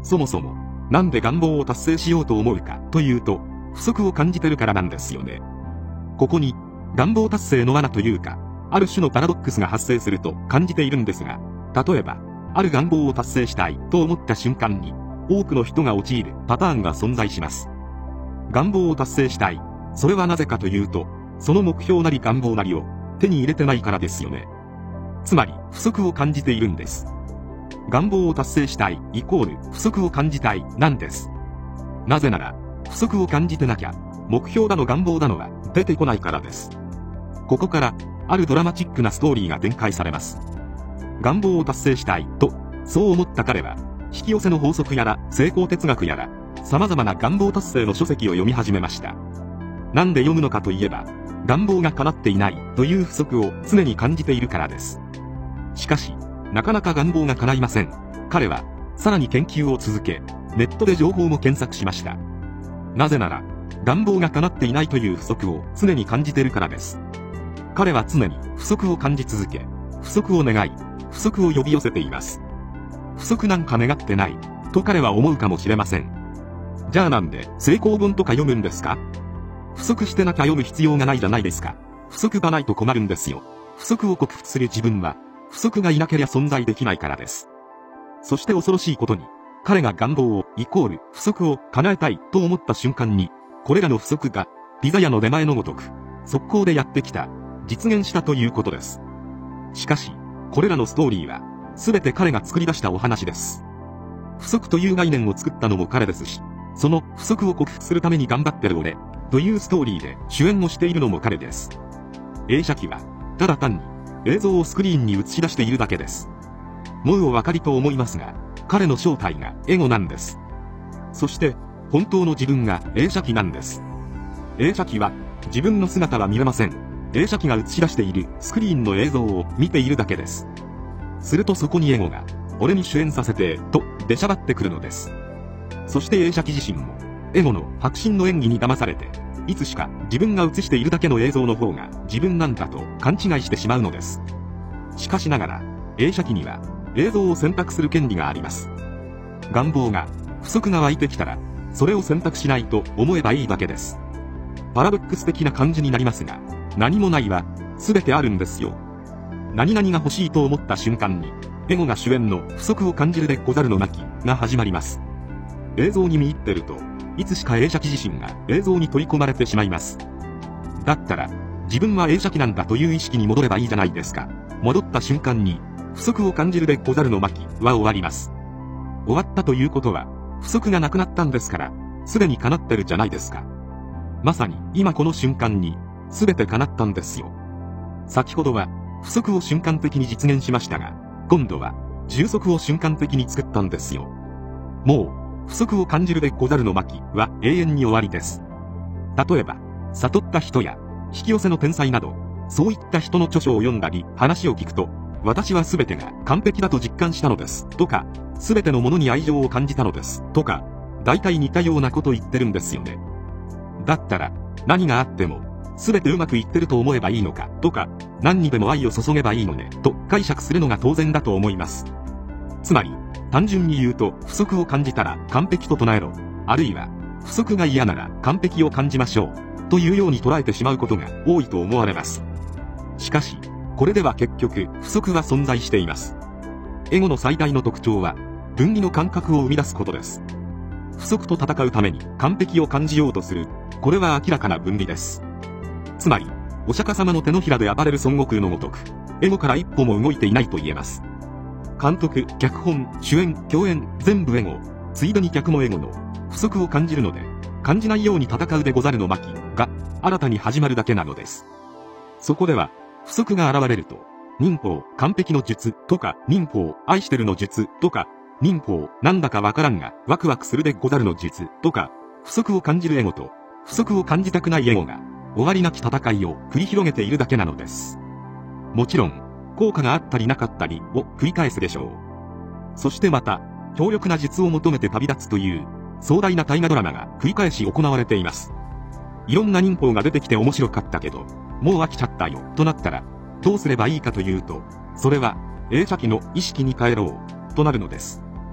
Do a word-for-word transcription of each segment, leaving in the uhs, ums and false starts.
そもそも、なんで願望を達成しようと思うかというと、不足を感じてるからなんですよね。ここに、願望達成の罠というか、ある種のパラドックスが発生すると感じているんですが、例えば、ある願望を達成したいと思った瞬間に、多くの人が陥るパターンが存在します。願望を達成したい。それはなぜかというと、その目標なり願望なりを手に入れてないからですよね。つまり、不足を感じているんです。願望を達成したいイコール不足を感じたいなんです。なぜなら、不足を感じてなきゃ、目標だの願望だのは出てこないからです。ここから、あるドラマチックなストーリーが展開されます。願望を達成したいと、そう思った彼は、引き寄せの法則やら、成功哲学やら、様々な願望達成の書籍を読み始めました。なんで読むのかといえば、願望が叶っていないという不足を常に感じているからです。しかし、なかなか願望が叶いません。彼は、さらに研究を続け、ネットで情報も検索しました。なぜなら、願望が叶っていないという不足を常に感じているからです。彼は常に不足を感じ続け、不足を願い、不足を呼び寄せています。不足なんか願ってない、と彼は思うかもしれません。じゃあなんで成功本とか読むんですか？不足してなきゃ読む必要がないじゃないですか。不足がないと困るんですよ。不足を克服する自分は、不足がいなければ存在できないからです。そして恐ろしいことに、彼が願望をイコール不足を叶えたいと思った瞬間に、これらの不足がピザ屋の出前のごとく、速攻でやってきた、実現したということです。しかし、これらのストーリーは、すべて彼が作り出したお話です。不足という概念を作ったのも彼ですし、その不足を克服するために頑張ってる俺、というストーリーで主演をしているのも彼です。映写機は、ただ単に、映像をスクリーンに映し出しているだけです。もうお分かりと思いますが、彼の正体がエゴなんです。そして、本当の自分が映写機なんです。映写機は、自分の姿は見れません。映写機が映し出しているスクリーンの映像を見ているだけです。するとそこにエゴが、俺に主演させて、と出しゃばってくるのです。そして映写機自身も、エゴの迫真の演技に騙されて、いつしか自分が映しているだけの映像の方が自分なんだと勘違いしてしまうのです。しかしながら、映写機には映像を選択する権利があります。願望が、不足が湧いてきたら、それを選択しないと思えばいいだけです。パラドックス的な感じになりますが、何もないは、すべてあるんですよ。何々が欲しいと思った瞬間に、エゴが主演の不足を感じるでござるの巻が始まります。映像に見入ってると、いつしか映写機自身が映像に取り込まれてしまいます。だったら、自分は映写機なんだという意識に戻ればいいじゃないですか。戻った瞬間に、不足を感じるでござるの巻は終わります。終わったということは、不足がなくなったんですから、すでに叶ってるじゃないですか。まさに、今この瞬間に、すべて叶ったんですよ。先ほどは、不足を瞬間的に実現しましたが、今度は、充足を瞬間的に作ったんですよ。もう、不足を感じるでござるの巻は永遠に終わりです。例えば、悟った人や、引き寄せの天才など、そういった人の著書を読んだり、話を聞くと、私は全てが完璧だと実感したのです、とか、全てのものに愛情を感じたのです、とか、大体似たようなこと言ってるんですよね。だったら、何があっても、全てうまくいってると思えばいいのか、とか、何にでも愛を注げばいいのね、と解釈するのが当然だと思います。つまり、単純に言うと、不足を感じたら完璧と唱えろ。あるいは、不足が嫌なら完璧を感じましょう。というように捉えてしまうことが多いと思われます。しかし、これでは結局、不足は存在しています。エゴの最大の特徴は、分離の感覚を生み出すことです。不足と戦うために完璧を感じようとする。これは明らかな分離です。つまり、お釈迦様の手のひらで暴れる孫悟空のごとく、エゴから一歩も動いていないと言えます。監督、脚本、主演、共演、全部エゴ。ついでに客もエゴの不足を感じるので、感じないように戦うでござるの巻が新たに始まるだけなのです。そこでは、不足が現れると、忍法、完璧の術とか、忍法、愛してるの術とか、忍法、なんだかわからんがワクワクするでござるの術とか、不足を感じるエゴと、不足を感じたくないエゴが、終わりなき戦いを繰り広げているだけなのです。もちろん、効果があったりなかったりを繰り返すでしょう。そしてまた、強力な術を求めて旅立つという壮大な大河ドラマが繰り返し行われています。いろんな忍法が出てきて面白かったけど、もう飽きちゃったよとなったら、どうすればいいかというと、それは映写機の意識に変えろとなるのです。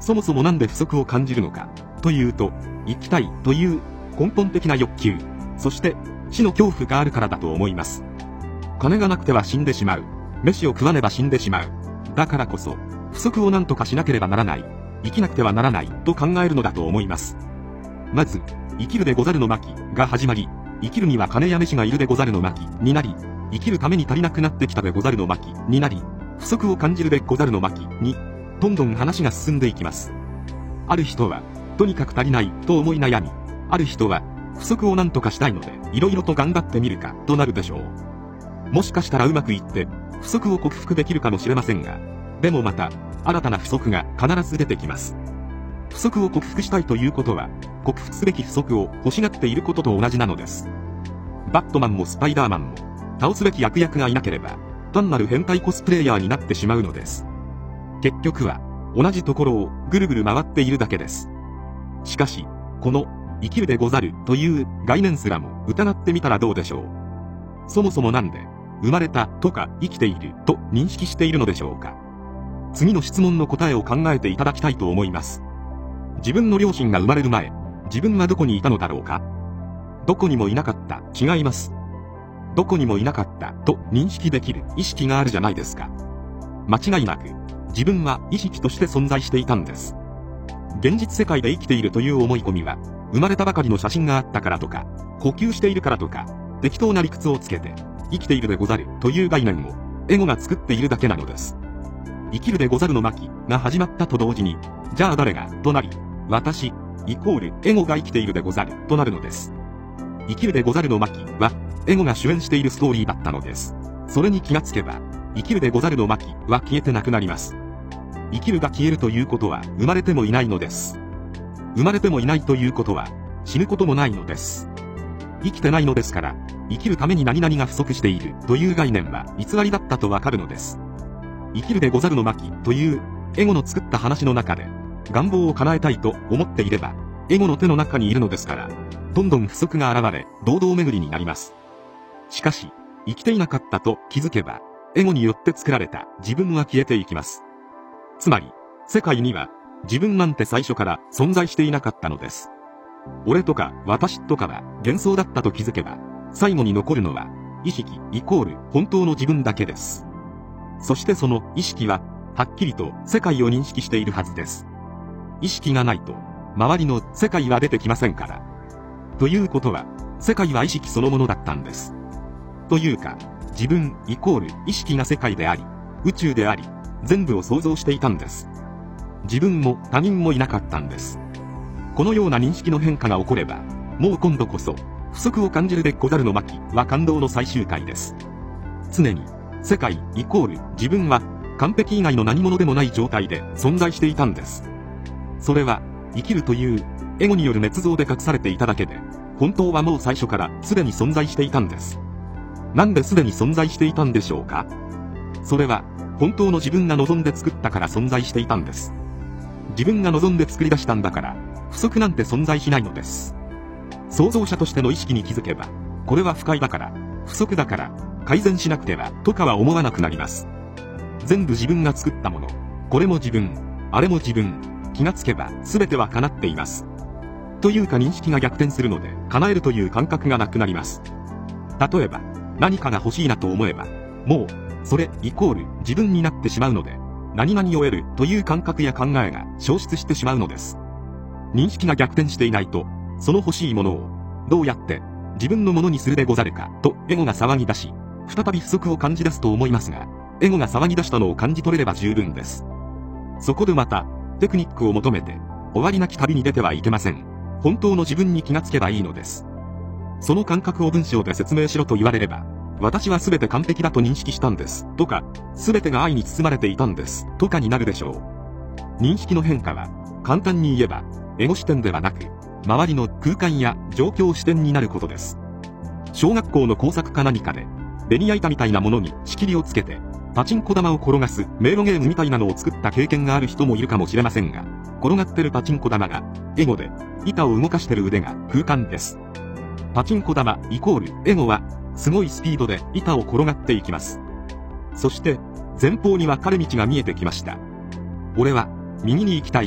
そもそもなんで不足を感じるのか、というと、生きたいという根本的な欲求、そして死の恐怖があるからだと思います。金がなくては死んでしまう。飯を食わねば死んでしまう。だからこそ、不足を何とかしなければならない。生きなくてはならないと考えるのだと思います。まず、生きるでござるの巻が始まり、生きるには金や飯がいるでござるの巻になり、生きるために足りなくなってきたでござるの巻になり、不足を感じるでござるの巻に、どんどん話が進んでいきます。ある人は、とにかく足りないと思い悩み、ある人は、不足を何とかしたいので、いろいろと頑張ってみるか、となるでしょう。もしかしたらうまくいって、不足を克服できるかもしれませんが、でもまた、新たな不足が必ず出てきます。不足を克服したいということは、克服すべき不足を欲しがっていることと同じなのです。バットマンもスパイダーマンも、倒すべき悪役がいなければ、単なる変態コスプレイヤーになってしまうのです。結局は、同じところをぐるぐる回っているだけです。しかし、この、生きるでござるという概念すらも疑ってみたらどうでしょう。そもそもなんで、生まれたとか生きていると認識しているのでしょうか。次の質問の答えを考えていただきたいと思います。自分の両親が生まれる前、自分はどこにいたのだろうか。どこにもいなかった、違います。どこにもいなかったと認識できる意識があるじゃないですか。間違いなく、自分は意識として存在していたんです。現実世界で生きているという思い込みは、生まれたばかりの写真があったからとか、呼吸しているからとか、適当な理屈をつけて、生きているでござるという概念を、エゴが作っているだけなのです。生きるでござるの巻が始まったと同時に、じゃあ誰がとなり、私、イコールエゴが生きているでござるとなるのです。生きるでござるの巻は、エゴが主演しているストーリーだったのです。それに気がつけば、生きるでござるの巻は消えてなくなります。生きるが消えるということは生まれてもいないのです。生まれてもいないということは死ぬこともないのです。生きてないのですから、生きるために何々が不足しているという概念は偽りだったとわかるのです。生きるでござるの巻というエゴの作った話の中で願望を叶えたいと思っていれば、エゴの手の中にいるのですから、どんどん不足が現れ、堂々巡りになります。しかし、生きていなかったと気づけば、エゴによって作られた自分は消えていきます。つまり、世界には自分なんて最初から存在していなかったのです。俺とか私とかは幻想だったと気づけば、最後に残るのは意識イコール本当の自分だけです。そしてその意識ははっきりと世界を認識しているはずです。意識がないと周りの世界は出てきませんから。ということは世界は意識そのものだったんです。というか自分イコール意識が世界であり宇宙であり全部を想像していたんです。自分も他人もいなかったんです。このような認識の変化が起これば、もう今度こそ不足を感じるでござるの巻は感動の最終回です。常に世界イコール自分は完璧以外の何者でもない状態で存在していたんです。それは生きるというエゴによる捏造で隠されていただけで、本当はもう最初からすでに存在していたんです。なんですでに存在していたんでしょうか。それは本当の自分が望んで作ったから存在していたんです。自分が望んで作り出したんだから不足なんて存在しないのです。創造者としての意識に気づけば、これは不快だから不足だから改善しなくてはとかは思わなくなります。全部自分が作ったもの、これも自分、あれも自分、気がつけば全ては叶っています。というか認識が逆転するので叶えるという感覚がなくなります。例えば何かが欲しいなと思えば、もうそれイコール自分になってしまうので、何々を得るという感覚や考えが消失してしまうのです。認識が逆転していないと、その欲しいものをどうやって自分のものにするでござるかとエゴが騒ぎ出し、再び不足を感じ出すと思いますが、エゴが騒ぎ出したのを感じ取れれば十分です。そこでまたテクニックを求めて終わりなき旅に出てはいけません。本当の自分に気がつけばいいのです。その感覚を文章で説明しろと言われれば、私は全て完璧だと認識したんですとか、全てが愛に包まれていたんですとかになるでしょう。認識の変化は簡単に言えばエゴ視点ではなく、周りの空間や状況視点になることです。小学校の工作か何かでベニヤ板みたいなものに仕切りをつけてパチンコ玉を転がす迷路ゲームみたいなのを作った経験がある人もいるかもしれませんが、転がってるパチンコ玉がエゴで、板を動かしてる腕が空間です。パチンコ玉イコールエゴはすごいスピードで板を転がっていきます。そして前方に分かれ道が見えてきました。俺は右に行きたい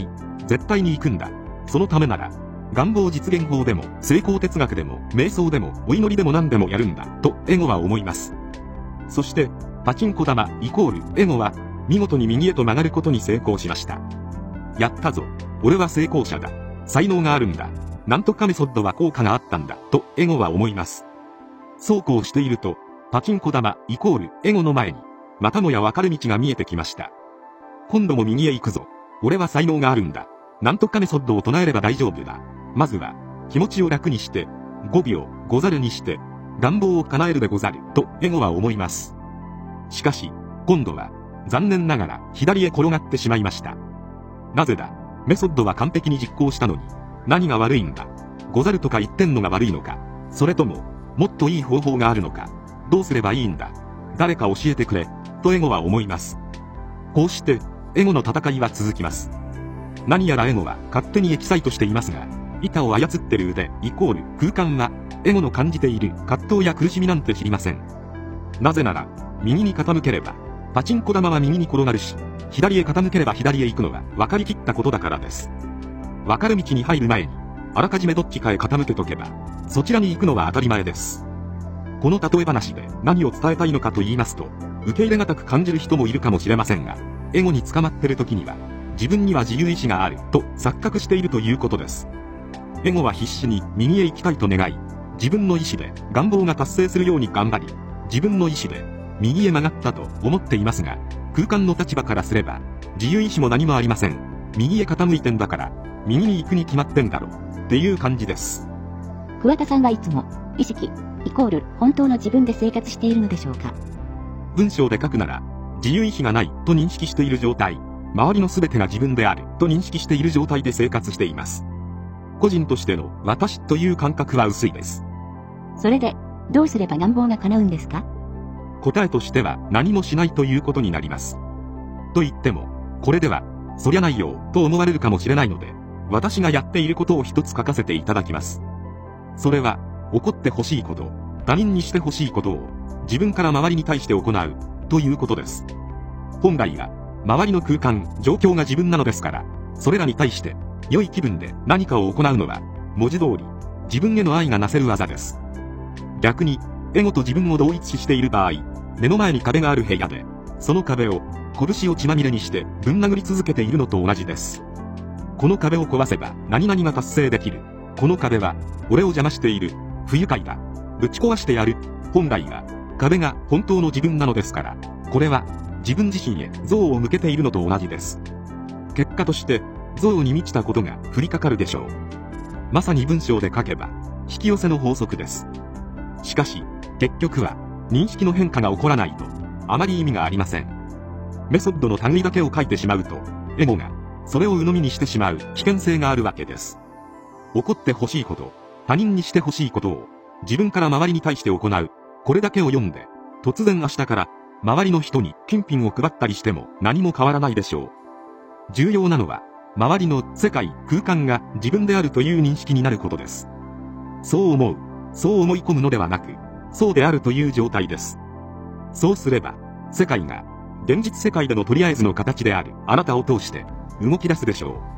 絶対に行くんだ。そのためなら、願望実現法でも、成功哲学でも、瞑想でも、お祈りでも何でもやるんだ、とエゴは思います。そして、パチンコ玉イコールエゴは、見事に右へと曲がることに成功しました。やったぞ。俺は成功者だ。才能があるんだ。なんとかメソッドは効果があったんだ、とエゴは思います。そうこうしていると、パチンコ玉イコールエゴの前に、またもや分かる道が見えてきました。今度も右へ行くぞ。俺は才能があるんだ。なんとかメソッドを唱えれば大丈夫だ。まずは、気持ちを楽にして、ごびょう、ござるにして、願望を叶えるでござる、とエゴは思います。しかし、今度は、残念ながら左へ転がってしまいました。なぜだ。メソッドは完璧に実行したのに、何が悪いんだ。ござるとか言ってんのが悪いのか。それとも、もっといい方法があるのか。どうすればいいんだ。誰か教えてくれ、とエゴは思います。こうして、エゴの戦いは続きます。何やらエゴは勝手にエキサイトしていますが、板を操ってる腕イコール空間は、エゴの感じている葛藤や苦しみなんて知りません。なぜなら、右に傾ければ、パチンコ玉は右に転がるし、左へ傾ければ左へ行くのは分かりきったことだからです。分かる道に入る前に、あらかじめどっちかへ傾けとけば、そちらに行くのは当たり前です。この例え話で何を伝えたいのかと言いますと、受け入れがたく感じる人もいるかもしれませんが、エゴに捕まってる時には、自分には自由意志があると錯覚しているということです。エゴは必死に右へ行きたいと願い、自分の意志で願望が達成するように頑張り、自分の意志で右へ曲がったと思っていますが、空間の立場からすれば、自由意志も何もありません。右へ傾いてんだから、右に行くに決まってんだろ、っていう感じです。 桑田さんはいつも、意識、イコール、本当の自分で生活しているのでしょうか。 文章で書くなら、自由意志がないと認識している状態、周りの全てが自分であると認識している状態で生活しています。個人としての私という感覚は薄いです。 それで、どうすれば願望が叶うんですか？ 答えとしては何もしないということになります。と言っても、これでは、そりゃないよ、と思われるかもしれないので、私がやっていることを一つ書かせていただきます。それは、起こってほしいこと、他人にしてほしいことを、自分から周りに対して行う、ということです。本来は、周りの空間、状況が自分なのですから、それらに対して、良い気分で何かを行うのは、文字通り、自分への愛がなせる技です。逆に、エゴと自分を同一視している場合、目の前に壁がある部屋で、その壁を、拳を血まみれにしてぶん殴り続けているのと同じです。この壁を壊せば何々が達成できる。この壁は、俺を邪魔している。不愉快だ。ぶち壊してやる。本来は、壁が本当の自分なのですから、これは、自分自身へ憎悪を向けているのと同じです。結果として、憎悪に満ちたことが降りかかるでしょう。まさに文章で書けば、引き寄せの法則です。しかし、結局は、認識の変化が起こらないと、あまり意味がありません。メソッドの類だけを書いてしまうと、エゴが、それを鵜呑みにしてしまう危険性があるわけです。起こってほしいこと、他人にしてほしいことを、自分から周りに対して行う、これだけを読んで、突然明日から、周りの人に金品を配ったりしても何も変わらないでしょう。重要なのは、周りの世界、空間が自分であるという認識になることです。そう思う、そう思い込むのではなく、そうであるという状態です。そうすれば、世界が、現実世界でのとりあえずの形であるあなたを通して動き出すでしょう。